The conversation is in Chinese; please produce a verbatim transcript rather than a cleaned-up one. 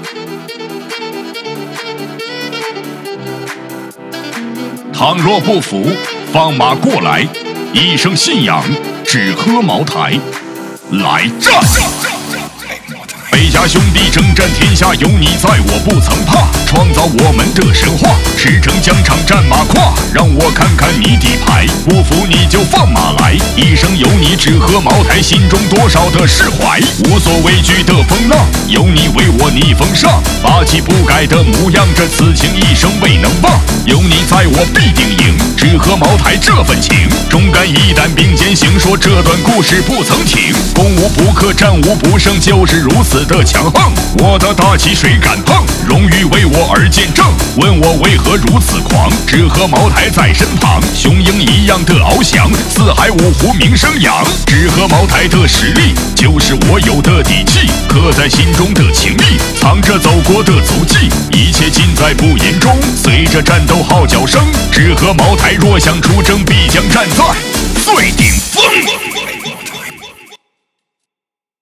倘若不服，放马过来，一生信仰，只喝茅台。来战！北家兄弟征战天下，有你在我不曾怕。创造我们的神话，驰骋疆场战马胯。让我看看你底牌，不服你就放马来。一生有你只喝茅台，心中多少的释怀。无所畏惧的风浪，有你为我逆风上。霸气不改的模样，这此情一生未能忘。有你在我必定赢，只喝茅台这份情。忠肝义胆并肩行，说这段故事不曾停。攻无不克，战无不胜，就是如此的强横。我的大旗谁敢碰？荣誉为我而见证。问我为何如此狂？只喝茅台在身旁，雄鹰一样的翱翔，四海五湖名声扬。只喝茅台的实力，就是我有的底气，刻在心中的情谊，藏着走过的足迹，一切尽在不言中。随着战斗号角声，只喝茅台，若想出征，必将战在